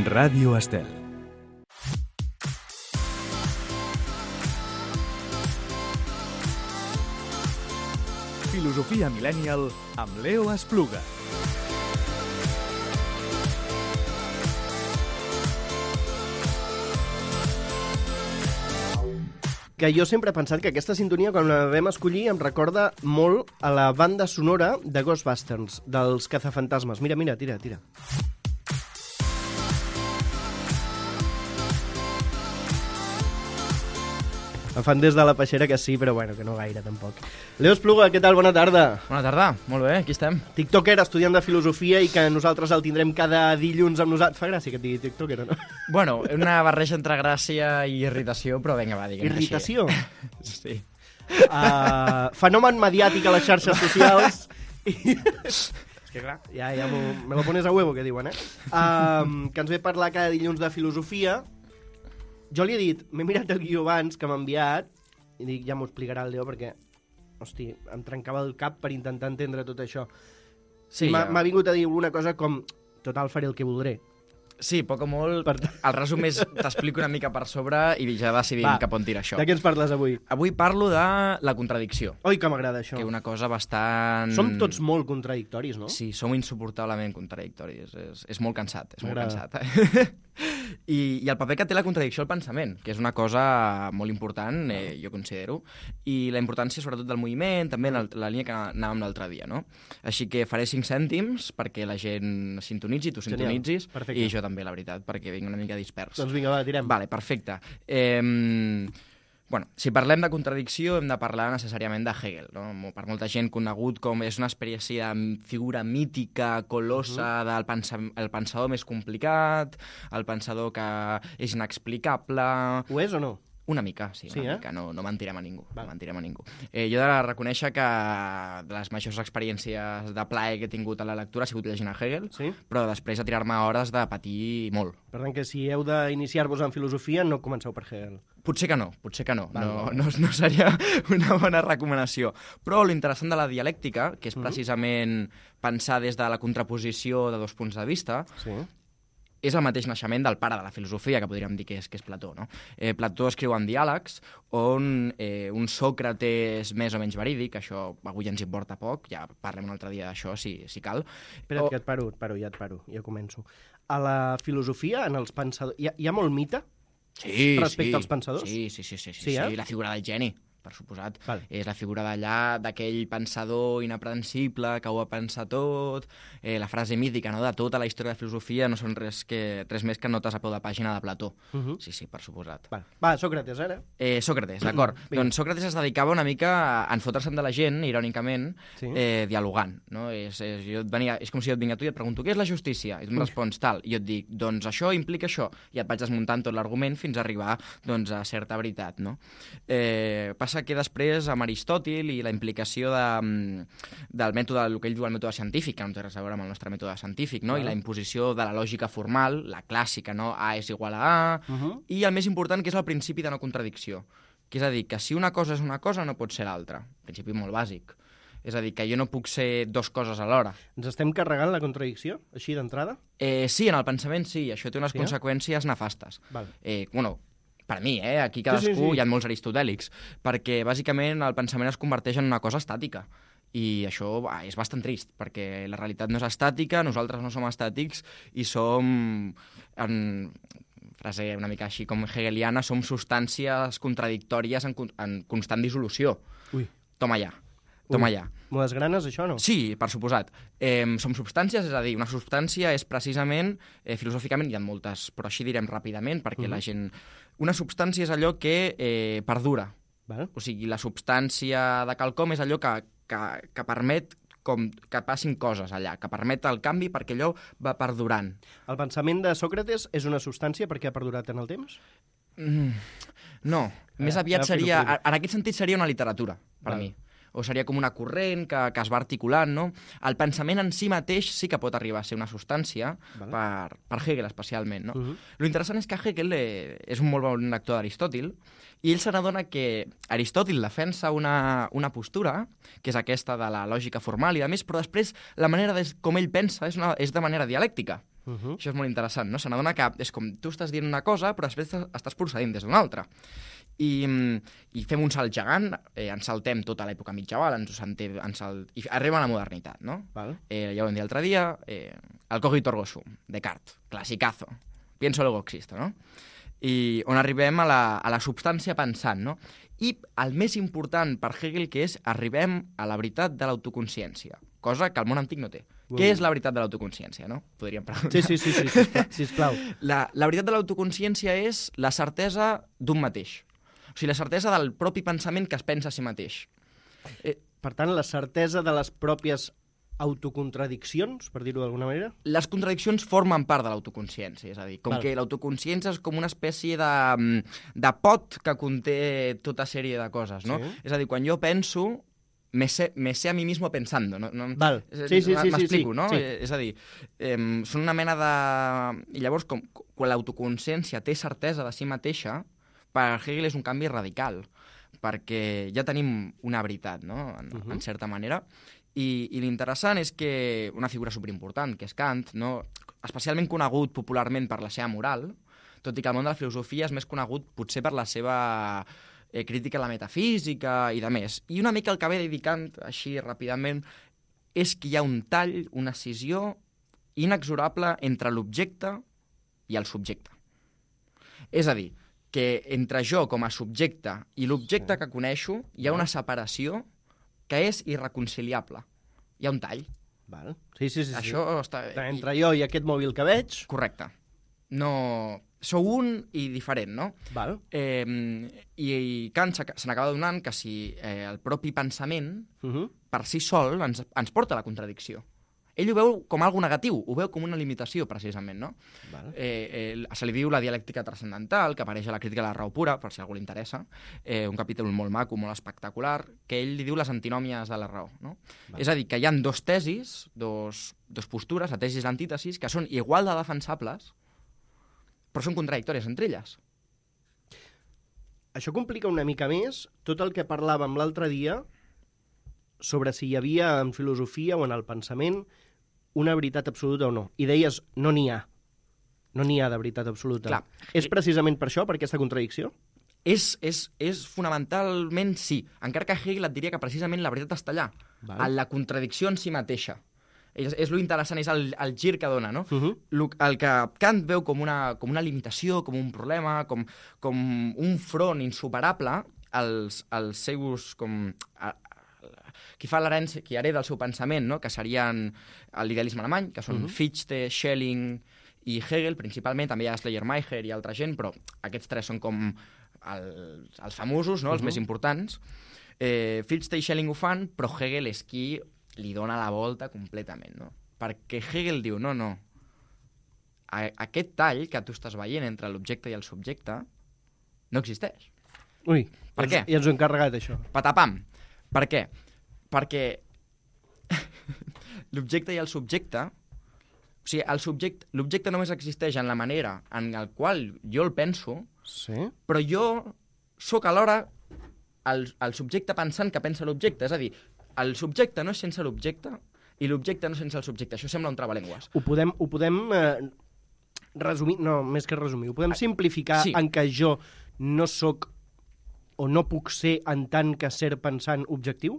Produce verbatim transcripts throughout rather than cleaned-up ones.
Ràdio Estel. Filosofia Millennial amb Leo Espluga. Que jo sempre he pensat que aquesta sintonia, quan la vam escollir, em recorda molt a la banda sonora de Ghostbusters, dels cazafantasmes. Mira, mira, tira, tira. Em fan des de la peixera que sí, però bueno, que no gaire, tampoc. Leo Espluga, què tal? Bona tarda. Bona tarda, molt bé, aquí estem. TikToker, estudiant de filosofia i que nosaltres el tindrem cada dilluns amb nosaltres. Fa gràcia que et digui TikToker o no? Bueno, una barreja entre gràcia i irritació, però vinga, va, diguem Irritació? Així. Sí. Uh, fenomen mediàtic a les xarxes socials. I... És que clar, ja, ja me lo pones a huevo, que diuen, eh? Uh, que ens ve parlar cada dilluns de filosofia. Jo li he dit, m'he mirat el guió abans que m'ha enviat, i dic, ja m'ho explicarà el Leo, perquè, hosti, em trencava el cap per intentar entendre tot això. Sí, m'ha ja. vingut a dir alguna cosa com, total, faré el que voldré. Sí, poc o molt. Per... El resum és, t'explico una mica per sobre i ja decidim Va, cap on tira això. De què ens parles avui? Avui parlo de la contradicció. Oi, que m'agrada això. Que una cosa bastant... Som tots molt contradictoris, no? Sí, som insuportablement contradictoris. És, és molt cansat, és molt M'agrada. cansat. Eh? I, I el paper que té la contradicció al pensament, que és una cosa molt important, eh, jo considero, i la importància sobretot del moviment, també en el, la línia que anàvem l'altre dia, no? Així que faré cinc cèntims perquè la gent sintonitzi, tu sintonitzis, perfecte. i jo també, la veritat, perquè vinc una mica dispers. Doncs vinga, va, tirem. Vale, perfecte. Eh, bueno, si parlem de contradicció hem de parlar necessàriament de Hegel, no? Per molta gent conegut com és una espècie de figura mítica, colossa, uh-huh. del pensa el pensador més complicat, el pensador que és inexplicable... Ho és o no? Una mica, sí, sí una eh? mica, no, no mentirem a ningú, Va. no mentirem a ningú. Eh, jo he de reconèixer que de les majors experiències de plaer que he tingut a la lectura ha sigut llegint a Hegel, Sí? però després de tirar-me hores de patir molt. Per tant, que si heu d'iniciar-vos en filosofia, no comenceu per Hegel. Potser que no, potser que no. Val, No, val. no, no seria una bona recomanació. Però l'interessant de la dialèctica, que és precisament pensar des de la contraposició de dos punts de vista, Sí. és el mateix naixement del pare de la filosofia, que podríem dir que és, que és Plató, no? Eh, Plató escriu en diàlegs on eh, un Sòcrates més o menys verídic, això avui ens importa poc, ja parlem un altre dia d'això, si, si cal. Espera't, O- que et paro, et paro, ja et paro, ja començo. A la filosofia, en els pensadors... Hi ha, hi ha molt mite? Sí, respecte sí. als pensadors? Sí, sí, sí, sí, sí, Sí, eh? sí, la figura del geni, per suposat. Vale. És la figura d'allà, d'aquell pensador inaprensible que ho va pensar tot, eh, la frase mítica, no?, de tota la història de filosofia no són res, que, res més que notes a peu de pàgina de Plató. Uh -huh. Sí, sí, per suposat. Va, va, Sòcrates, ara. Eh, Sòcrates, d'acord. Vinga. Doncs Sòcrates es dedicava una mica a enfotre-se'n de la gent, irònicament, Sí. eh, dialogant. No? És, és, jo et venia, és com si jo et vinc a tu i et pregunto què és la justícia? I tu em respons tal. I jo et dic, doncs això implica això. I et vaig desmuntant tot l'argument fins a arribar doncs, a certa veritat. No? Eh, passa que després, amb Aristòtil i la implicació de, del mètode, el que ell diu el mètode científic, que no té res a veure amb el nostre mètode científic, no? Ah. I la imposició de la lògica formal, la clàssica, no? A és igual a A, Uh -huh. i el més important, que és el principi de no contradicció. Que és a dir, que si una cosa és una cosa, no pot ser l'altra. Principi molt bàsic. És a dir, que jo no puc ser dos coses alhora. Ens estem carregant la contradicció, així d'entrada? Eh, sí, en el pensament sí, això té unes Sí, eh? conseqüències nefastes. Val. Eh, bueno, per mi, eh? Aquí cadascú, Sí, sí, sí. hi ha molts aristotèlics, perquè bàsicament el pensament es converteix en una cosa estàtica. I això va, és bastant trist, perquè la realitat no és estàtica, nosaltres no som estàtics i som, en frase una mica així com hegeliana, som substàncies contradictòries en, con- en constant dissolució. Ui. Toma ja, toma Ui. ja. M'ho desgranes, això, no? Sí, per suposat. Eh, som substàncies, és a dir, una substància és precisament, eh, filosòficament, hi ha moltes, però així direm ràpidament, perquè Mhm. la gent... Una substància és allò que eh, perdura. Val. O sigui, la substància de quelcom és allò que, que, que permet com que passin coses allà, que permet el canvi perquè allò va perdurant. El pensament de Sòcrates és una substància perquè ha perdurat en el temps? Mm, no, més Eh, aviat ja filo, seria... filo. En aquest sentit seria una literatura, per Val. mi. O seria com una corrent que, que es va articulant, no? El pensament en si mateix sí que pot arribar a ser una substància, Val. per, per Hegel especialment, no? Uh -huh. Lo interessant és que Hegel eh, és un molt bon lector d'Aristòtil i ell se n'adona que Aristòtil defensa una, una postura, que és aquesta de la lògica formal i de més, però després la manera de, com ell pensa és, una, és de manera dialèctica. Uh -huh. Això és molt interessant, no? Se n'adona que és com tu estàs dient una cosa, però després estàs procedint des d'una altra. I, i fem un salt gegant, eh, ens saltem tota l'època mitjaval, ens ho sentem, ens sal... i arriba a la modernitat, no? Val. Eh, ja ho vam dir l'altre dia, eh, el cogito ergo sum, Descartes, classicazo, pienso luego existo, no? I on arribem a la, a la substància pensant, no? I el més important per Hegel, que és arribem a la veritat de l'autoconsciència, cosa que el món antic no té. Uh. Què és la veritat de l'autoconsciència, no? Podríem preguntar. Sí, sí, sí, sí, sisplau. sisplau. La, la veritat de l'autoconsciència és la certesa d'un mateix. O sigui, la certesa del propi pensament que es pensa a si mateix. Eh, per tant, la certesa de les pròpies autocontradiccions, per dir-ho d'alguna manera? Les contradiccions formen part de l'autoconsciència, és a dir, com Val. que l'autoconsciència és com una espècie de, de pot que conté tota sèrie de coses, no? Sí. És a dir, quan jo penso, me sé, me sé a mi mismo pensando, no? no Val. Sí, sí, sí. M'explico, sí, no? sí. És a dir, eh, són una mena de... I llavors, com, quan l'autoconsciència té certesa de si mateixa, per Hegel és un canvi radical, perquè ja tenim una veritat, no? En, uh -huh. en certa manera. I, i l'interessant és que una figura superimportant, que és Kant, no? Especialment conegut popularment per la seva moral, tot i que el món de la filosofia és més conegut potser per la seva eh, crítica a la metafísica i de més. I una mica el que ve de dir Kant, així ràpidament, és que hi ha un tall, una escissió inexorable entre l'objecte i el subjecte. És a dir, que entre jo com a subjecte i l'objecte sí. que coneixo hi ha una separació que és irreconciliable. Hi ha un tall. Val. Sí, sí, sí. Això sí. està... Entre I... jo i aquest mòbil que veig... Correcte. No... Sou un i diferent, no? Val. Eh, i, I Kant se n'acaba donant que si eh, el propi pensament, uh -huh. per si sol, ens, ens porta a la contradicció. Ell ho veu com algo negatiu, ho veu com una limitació, precisament, no? Val. Eh, eh, se li diu la dialèctica transcendental, que apareix a la crítica de la raó pura, per si a algú li interessa, eh, un capítol molt maco, molt espectacular, que ell li diu les antinòmies de la raó, no? Val. És a dir, que hi ha dos tesis, dos, dos postures, la tesi i l'antítesis, que són igual de defensables, però són contradictòries entre elles. Això complica una mica més tot el que parlàvem l'altre dia sobre si hi havia en filosofia o en el pensament una veritat absoluta o no. I deies, no n'hi ha. No n'hi ha de veritat absoluta. Clar. És precisament per això, per aquesta contradicció? És, és, és fonamentalment sí. Encara que Hegel et diria que precisament la veritat està allà, Val. en la contradicció en si mateixa. És, és lo interessant, és el, el gir que dona, no? Uh -huh. Lo, el que Kant veu com una, com una limitació, com un problema, com, com un front insuperable, els, els seus... Com, a, a, qui fa l'herència, qui hereda el seu pensament, no? Que serien l'idealisme alemany, que són uh -huh. Fichte, Schelling i Hegel, principalment, també hi ha Schleiermacher i altra gent, però aquests tres són com el, els famosos, no? Els uh -huh. més importants. Eh, Fichte i Schelling ho fan, però Hegel és qui li dona la volta completament, no? Perquè Hegel diu, no, no, a, aquest tall que tu estàs veient entre l'objecte i el subjecte no existeix. Ui, per ja què? Ens, ja ens ho hem carregat, això. Patapam. Per què? Perquè l'objecte i el subjecte... O sigui, el subjecte, l'objecte només existeix en la manera en la qual jo el penso, sí. però jo sóc alhora el, el subjecte pensant que pensa l'objecte. És a dir, el subjecte no és sense l'objecte i l'objecte no és sense el subjecte. Això sembla un trabalengües. Ho podem, ho podem eh, resumir, no, més que resumir, ho podem simplificar sí. en que jo no sóc o no puc ser en tant que ser pensant objectiu?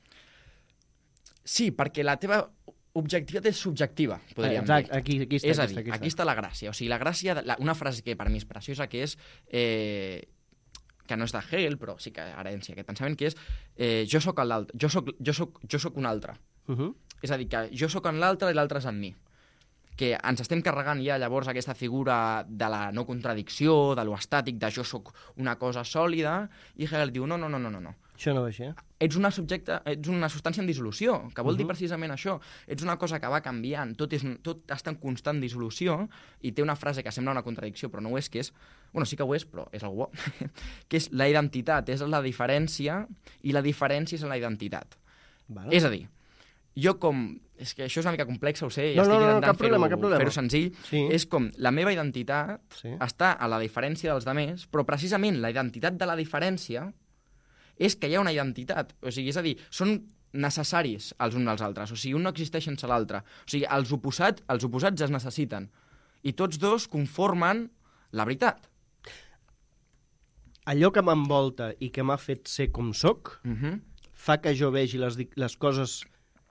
Sí, perquè la teva objectivitat és subjectiva, podríem Exacte, dir. Aquí, aquí està, és a aquí dir, està, aquí, aquí està la gràcia. O sigui, la gràcia, la, una frase que per mi és preciosa, que és... Eh, que no és de Hegel, però sí que herència aquest pensament, que és eh, jo sóc l'altre, jo sóc, jo sóc, jo sóc un altre. Uh -huh. És a dir, que jo sóc en l'altre i l'altre és en mi. Que ens estem carregant ja llavors aquesta figura de la no contradicció, de lo estàtic, de jo sóc una cosa sòlida, i Hegel diu, no, no, no, no, no. Això no va així, eh? Ets una, subjecte, ets una substància en dissolució, que vol uh -huh. dir Uh-huh. precisament això. Ets una cosa que va canviant, tot, és, tot està en constant dissolució, i té una frase que sembla una contradicció, però no ho és, que és... Bueno, sí que ho és, però és algo bo. que és la identitat, és la diferència, i la diferència és la identitat. Vale. És a dir, jo com... És que això és una mica complex, ho sé, i no, estic no, no, intentant fer-ho fer-ho senzill. Sí. És com la meva identitat Sí. està a la diferència dels altres, però precisament la identitat de la diferència és que hi ha una identitat. O sigui, és a dir, són necessaris els uns als altres. O sigui, un no existeix sense l'altre. O sigui, els, oposat, els oposats es necessiten. I tots dos conformen la veritat. Allò que m'envolta i que m'ha fet ser com soc, Uh-huh. fa que jo vegi les, les coses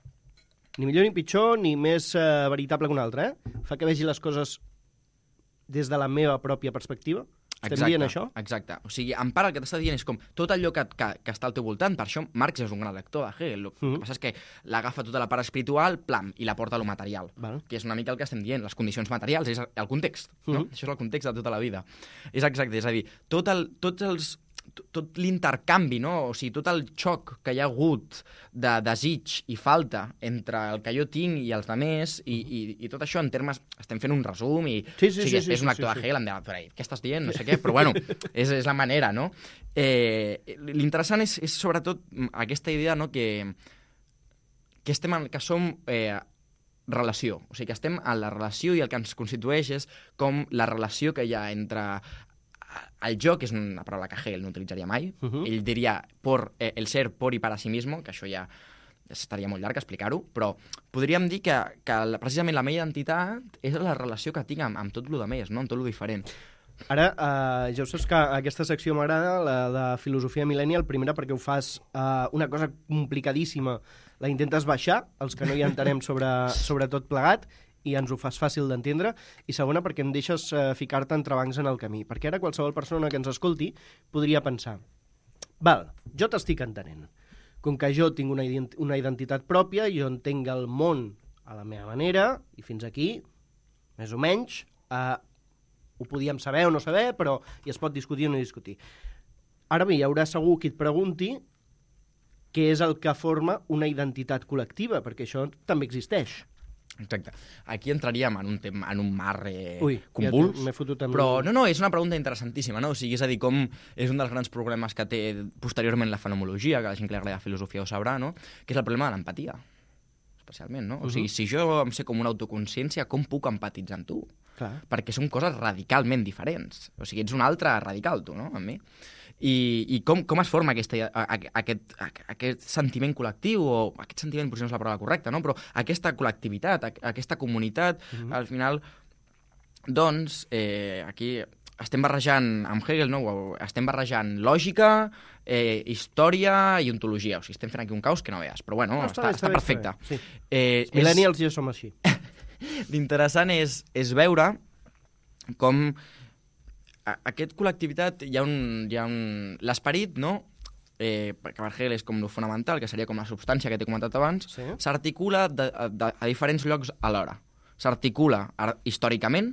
ni millor ni pitjor, ni més eh, veritable que una altra, eh? Fa que vegi les coses des de la meva pròpia perspectiva. Estem Exacte, dient això? Exacte. O sigui, en part el que t'està dient és com tot allò que, que, que està al teu voltant. Per això Marx és un gran lector de Hegel. El Mhm. que passa és que l'agafa tota la part espiritual, plam, i la porta a lo material. Val. Que és una mica el que estem dient. Les condicions materials, és el context. No? Mhm. Això és el context de tota la vida. És exacte, és a dir, tot el, tots els tot l'intercanvi, no? O sigui, tot el xoc que hi ha hagut de desig i falta entre el que jo tinc i els altres, i, i, i tot això en termes... Estem fent un resum i... Sí, sí, o sigui, sí, sí, és un sí, actor sí, de Hegel, em deia, què estàs dient? No sé què, però bueno, és, és la manera, no? Eh, L'interessant és, és sobretot aquesta idea, no?, que, que, estem en, que som... Eh, relació, o sigui que estem en la relació i el que ens constitueix és com la relació que hi ha entre el jo, que és una paraula que Hegel no utilitzaria mai, Uh-huh. ell diria por, eh, el ser por i para sí mismo, que això ja estaria molt llarg explicar-ho, però podríem dir que, que la, precisament la meva identitat és la relació que tinc amb, amb tot el més, no? Amb tot el diferent. Ara, eh, ja ho saps que aquesta secció m'agrada, la de filosofia millennial, primera perquè ho fas eh, una cosa complicadíssima, la intentes baixar, els que no hi entenem sobre, sobre tot plegat, i ens ho fas fàcil d'entendre, i segona perquè em deixes eh, ficar-te entrebancs en el camí, perquè ara qualsevol persona que ens escolti podria pensar, val, jo t'estic entenent, com que jo tinc una, ident una identitat pròpia, jo entenc el món a la meva manera, i fins aquí, més o menys, eh, ho podíem saber o no saber, però i es pot discutir o no discutir. Ara bé, hi haurà segur qui et pregunti què és el que forma una identitat col·lectiva, perquè això també existeix. Exacte. Aquí entraríem en un, tema, en un mar eh, Ui, convuls, ja m'he fotut amb... però no, no, és una pregunta interessantíssima, no? O sigui, és a dir, com és un dels grans problemes que té posteriorment la fenomenologia, que la gent que li agrada la filosofia ho sabrà, no? Que és el problema de l'empatia, especialment, no? O sigui, si jo em sé com una autoconsciència, com puc empatitzar amb tu? Clar. Perquè són coses radicalment diferents. O sigui, ets un altre radical, tu, no?, amb mi. I, i com, com es forma aquesta, a, a, aquest, a, aquest sentiment col·lectiu, o aquest sentiment potser no és la paraula correcta, no? Però aquesta col·lectivitat, a, aquesta comunitat, mm-hmm. al final, doncs, eh, aquí estem barrejant, amb Hegel, no? Estem barrejant lògica, eh, història i ontologia. O sigui, estem fent aquí un caos que no veus, però bueno, No, està, està, està, bé, està perfecte. Està bé, sí. Eh, Els millennials ja som així. L'interessant és, és veure com a, aquest col·lectivitat hi ha un... hi ha un l'esperit, no?, eh, que per Hegel és com lo fonamental, que seria com la substància que t'he comentat abans, Sí. s'articula de, de, a diferents llocs alhora. S'articula històricament,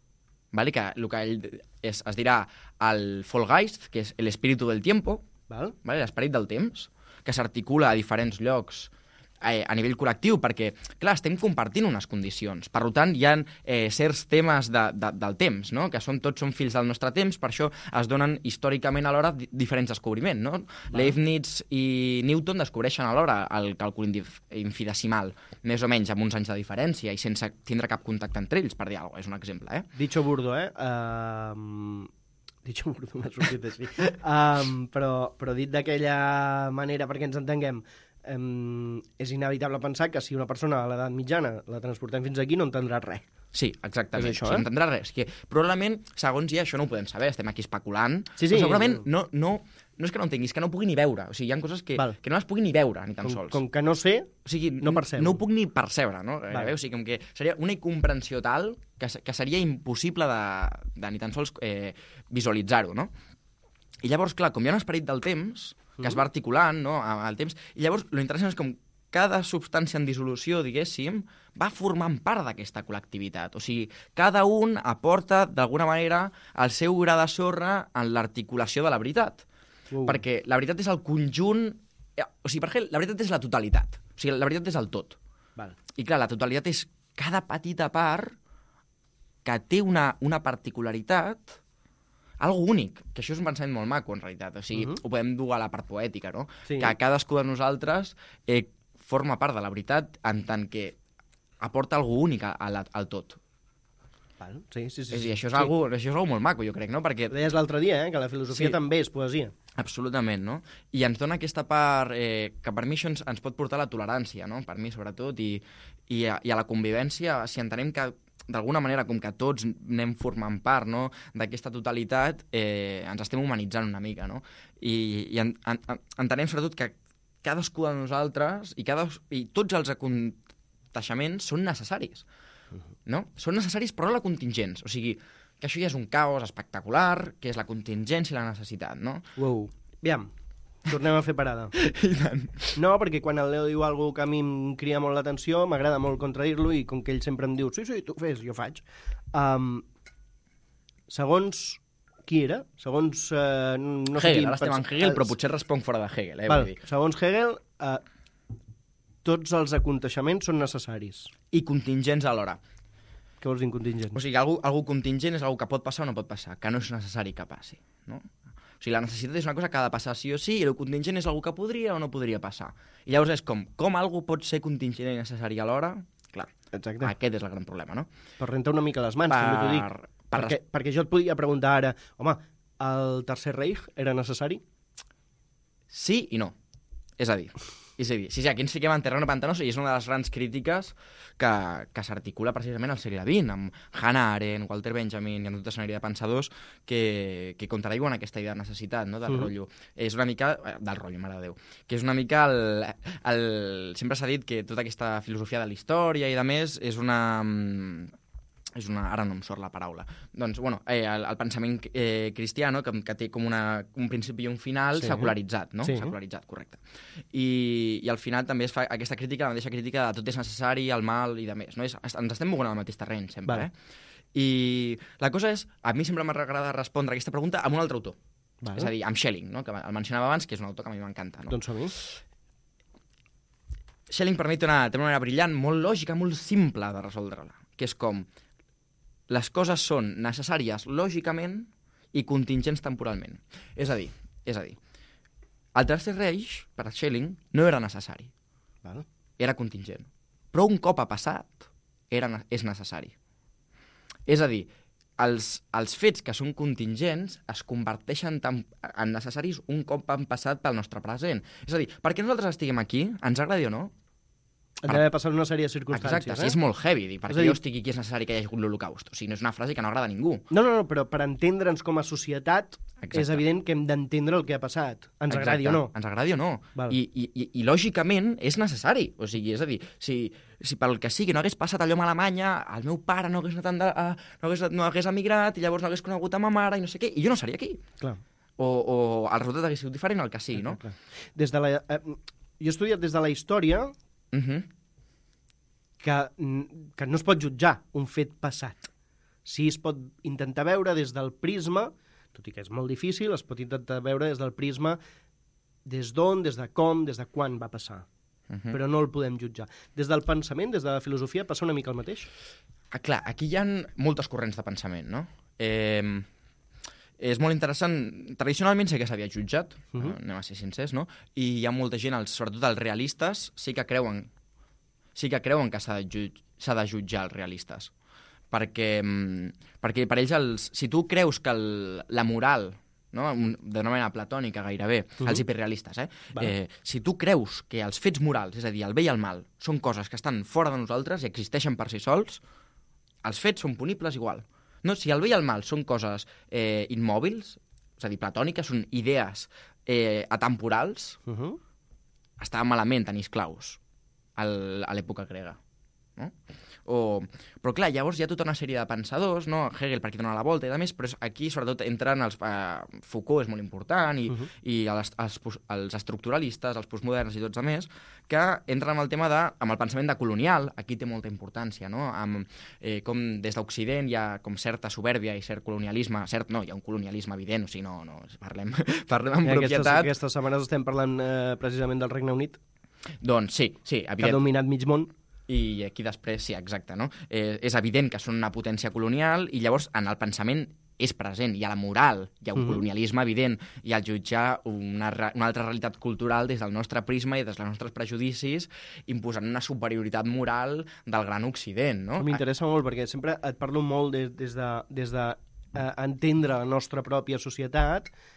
vale? Que el que ell és, es dirà el Vollgeist, que és l'espíritu del tiempo, Val? vale? L'esperit del temps, que s'articula a diferents llocs eh, a nivell col·lectiu, perquè, clar, estem compartint unes condicions. Per tant, hi ha eh, certs temes de, de, del temps, no?, que són, tots són fills del nostre temps, per això es donen històricament alhora di diferents descobriments, no? Leibniz i Newton descobreixen alhora el càlcul infinitesimal, més o menys amb uns anys de diferència i sense tindre cap contacte entre ells, per dir alguna cosa, és un exemple, eh? Dicho burdo, eh? Um... Dicho burdo m'ha sortit així. Um, però, però dit d'aquella manera, perquè ens entenguem, um, és inevitable pensar que si una persona a l'edat mitjana la transportem fins aquí no entendrà res. Sí, exactament. És això, o sigui, eh? entendrà res. Que probablement, segons ja, això no ho podem saber, estem aquí especulant, Sí, sí. però segurament no, no, no és que no entenguis, que no ho pugui ni veure. O sigui, hi ha coses que, Val. que no les pugui ni veure, ni tan Com, sols. com que no sé, O sigui, no percebo. no ho puc ni percebre, no? Val. Gairebé, o sigui, com que seria una incomprensió tal que, que seria impossible de, de ni tan sols eh, visualitzar-ho, no? I llavors, clar, com hi ha un esperit del temps, que es va articulant, no?, al temps, i llavors, lo interessant és com cada substància en dissolució, diguéssim, va formant part d'aquesta col·lectivitat. O sigui, cada un aporta, d'alguna manera, el seu gra de sorra en l'articulació de la veritat. Uh. Perquè la veritat és el conjunt... O sigui, per exemple, la veritat és la totalitat. O sigui, la veritat és el tot. Val. I clar, la totalitat és cada petita part que té una, una particularitat, algo únic, que això és un pensament molt maco, en realitat. O sigui, uh -huh. ho podem dur a la part poètica, no? Sí. Que cadascú de nosaltres eh, forma part de la veritat en tant que aporta algo únic a, a la, al tot. Val. Sí, sí, sí. És a dir, això és, sí. algo, això és algo molt maco, jo crec, no? Perquè Ho deies l'altre dia, eh? Que la filosofia Sí. també és poesia. Absolutament, no? I ens dona aquesta part eh, que per mi això ens, ens pot portar a la tolerància, no? Per mi, sobretot, i, i, a, i a la convivència, si entenem que d'alguna manera, com que tots anem formant part, no?, d'aquesta totalitat, eh, ens estem humanitzant una mica, no? I, i en, en, entenem, sobretot, que cadascú de nosaltres i, cada, i tots els aconteixements són necessaris, no? Són necessaris però la contingents, o sigui, que això ja és un caos espectacular, que és la contingència i la necessitat, no? Uau. Aviam, tornem a fer parada. I tant. No, perquè quan el Leo diu alguna que a mi em crida molt l'atenció, m'agrada molt contradir-lo, i com que ell sempre em diu, sí, sí, tu fes, jo faig. Um, segons qui era? Segons... Uh, no sé Hegel, quin, ara estem en Hegel, però potser responc fora de Hegel, eh? Val, Vull dir. segons Hegel, uh, tots els aconteixements són necessaris. I contingents alhora. Què vols dir contingent? O sigui, algú, algú contingent és algú que pot passar o no pot passar, que no és necessari que passi, no? O sigui, la necessitat és una cosa que ha de passar sí o sí, i el contingent és algú que podria o no podria passar. I llavors és com, com algú pot ser contingent i necessari alhora? Clar, Exacte. aquest és el gran problema, no? Per rentar una mica les mans, per... també t'ho dic. Per... Perquè, perquè jo et podia preguntar ara, home, el Tercer Reich era necessari? Sí i no. És a dir, és a dir, sí, sí, aquí ens fiquem en terreno pantanoso i és una de les grans crítiques que, que s'articula precisament al segle vint, amb Hannah Arendt, Walter Benjamin i amb tota una sèrie de pensadors que, que contradiuen aquesta idea de necessitat, no?, del mm. rotllo. És una mica... del rotllo, mare de Déu. Que és una mica el... el sempre s'ha dit que tota aquesta filosofia de la història i de més és una... és una... ara no em surt la paraula. Doncs, bueno, eh, el, el pensament eh, cristiano, que, que té com una, un principi i un final, sí, secularitzat, no? Sí. Secularitzat, correcte. I, I al final també es fa aquesta crítica, la mateixa crítica de tot és necessari, el mal i de més, no? És, ens estem mogant al mateix terreny, sempre, vale. eh? I la cosa és, a mi sempre m'agrada respondre aquesta pregunta amb un altre autor. Vale. És a dir, amb Schelling, no?, que el mencionava abans, que és un autor que a mi m'encanta, no? Doncs som-hi. Schelling per mi té una, té una manera brillant, molt lògica, molt simple de resoldre-la, que és com les coses són necessàries lògicament i contingents temporalment. És a dir, és a dir, el Tercer Reich, per a Schelling, no era necessari. Val. Era contingent. Però un cop ha passat, era, és necessari. És a dir, els, els fets que són contingents es converteixen tan, en necessaris un cop han passat pel nostre present. És a dir, perquè nosaltres estiguem aquí, ens agradi o no, Han d'haver passat una sèrie de circumstàncies. Exacte, eh? sí, és molt heavy, dir, perquè dir... jo estic aquí és necessari que hi hagi hagut l'Holocaust. O sigui, no és una frase que no agrada a ningú. No, no, no, però per entendre'ns com a societat Exacte. és evident que hem d'entendre el que ha passat. Ens Exacte. agradi o no. Ens agradi o no. Val. I, i, i, I lògicament és necessari. O sigui, és a dir, si, si pel que sigui no hagués passat allò amb Alemanya, el meu pare no hagués, anat a, no hagués, no hagués emigrat i llavors no hagués conegut a ma mare i no sé què, i jo no seria aquí. Clar. O, o el resultat hagués sigut diferent, el que sigui, no? Clar, clar. Des de la, eh, jo he estudiat des de la història Uh -huh. que, que no es pot jutjar un fet passat. Sí es pot intentar veure des del prisma, tot i que és molt difícil, es pot intentar veure des del prisma des d'on, des de com, des de quan va passar. Uh -huh. Però no el podem jutjar. Des del pensament, des de la filosofia, passa una mica el mateix? Ah, clar, aquí hi ha moltes corrents de pensament, no? Eh, és molt interessant. Tradicionalment sé que s'havia jutjat, uh -huh. anem a ser sincers, no? I hi ha molta gent, els, sobretot els realistes, sí que creuen sí que creuen que s'ha de, jutj, s'ha de jutjar els realistes. Perquè, perquè per ells, els, si tu creus que el, la moral, no? D'una manera platònica gairebé, uh -huh. els hiperrealistes, eh? Vale. eh? Si tu creus que els fets morals, és a dir, el bé i el mal, són coses que estan fora de nosaltres i existeixen per si sols, els fets són punibles igual. No, si el bé i el mal són coses eh, immòbils, és a dir, platòniques, són idees eh, atemporals, uh -huh. estava malament tenir esclaus al, a l'època grega. No? O, però clar, llavors hi ha tota una sèrie de pensadors, no? Hegel per aquí dona la volta i més, però aquí sobretot entren els... Eh, Foucault és molt important, i, uh -huh. i els, els, els estructuralistes, els postmoderns i tots a més, que entren amb el tema de... amb el pensament de colonial, aquí té molta importància, no? Amb, eh, com des d'Occident hi ha com certa soberbia i cert colonialisme, cert no, hi ha un colonialisme evident, o sigui, no, no parlem, parlem amb I propietat. Aquestes, aquestes setmanes estem parlant eh, precisament del Regne Unit, doncs sí, sí, evident. Que ha dominat mig món. I aquí després, sí, exacte, no? Eh, és evident que són una potència colonial i llavors en el pensament és present, hi ha la moral, hi ha un uh -huh. colonialisme evident, i el jutjar una, una altra realitat cultural des del nostre prisma i des dels nostres prejudicis, imposant una superioritat moral del gran Occident, no? M'interessa molt, perquè sempre et parlo molt des, des de, des de eh, entendre la nostra pròpia societat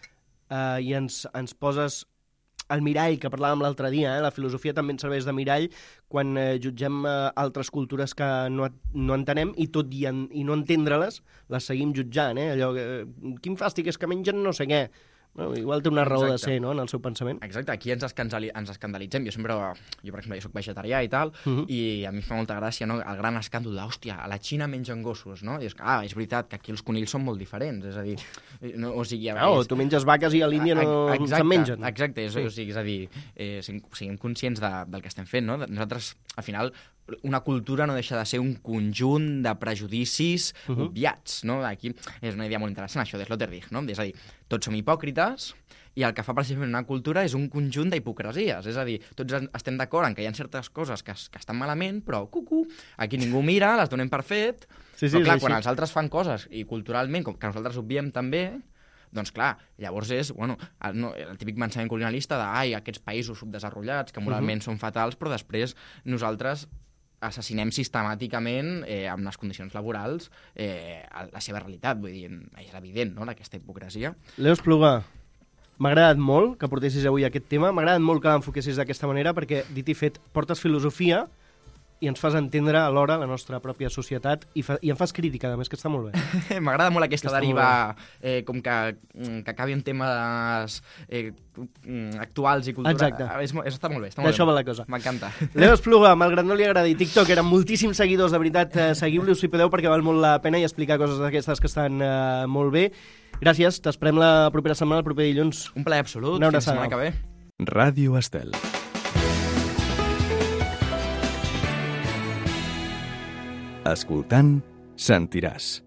eh, i ens, ens poses el mirall que parlàvem l'altre dia, eh? La filosofia també ens serveix de mirall quan eh, jutgem eh, altres cultures que no, no entenem i tot i, en, i no entendre-les, les seguim jutjant, eh? Allò, eh, quin fàstic és que mengen no sé què. Bueno, igual té una raó Exacte. de ser, no?, en el seu pensament. Exacte, aquí ens, escandali ens escandalitzem. Jo sempre, jo per exemple, jo soc vegetarià i tal, uh -huh. i a mi fa molta gràcia, no?, el gran escàndol de, hòstia, a la Xina mengen gossos, no? I és que, ah, és veritat que aquí els conills són molt diferents, és a dir, no, o sigui... Ah, o tu menges vaques i a l'Índia no se'n mengen. Exacte, és, sí. o sigui, és a dir, eh, siguem conscients de, del que estem fent, no? Nosaltres, al final, una cultura no deixa de ser un conjunt de prejudicis uh -huh. obviats, no? Aquí és una idea molt interessant, això de Sloterdijk, no? És a dir, tots som hipòcrites i el que fa precisament una cultura és un conjunt d'hipocresies, és a dir, tots estem d'acord en que hi ha certes coses que, que estan malament, però cucu, aquí ningú mira, les donem per fet, sí, sí, però clar, sí, quan sí. els altres fan coses i culturalment, com que nosaltres obviem també, doncs clar, llavors és, bueno, el, no, el típic pensament colonialista de, ai, aquests països subdesenvolupats que moralment uh -huh. són fatals, però després nosaltres assassinem sistemàticament eh, amb les condicions laborals eh, la seva realitat, vull dir, és evident, no?, aquesta hipocresia. Leo Espluga, m'ha agradat molt que portessis avui aquest tema, m'ha agradat molt que l'enfoquessis d'aquesta manera, perquè, dit i fet, portes filosofia i ens fas entendre alhora la nostra pròpia societat i, fa, i en fas crítica, a més, que està molt bé. M'agrada molt aquesta que deriva, eh, com que, que acabi en temes eh, actuals i culturals. Exacte. És, és, està molt bé. D'això va la cosa. M'encanta. Leo Espluga, malgrat no li agradi TikTok, eren moltíssims seguidors, de veritat, eh, seguiu-lo si podeu, perquè val molt la pena i explicar coses d'aquestes que estan eh, molt bé. Gràcies, t'esperem la propera setmana, el proper dilluns. Un plaer absolut, Una fins la setmana que ve. Ràdio Estel. Escoltant, sentiràs.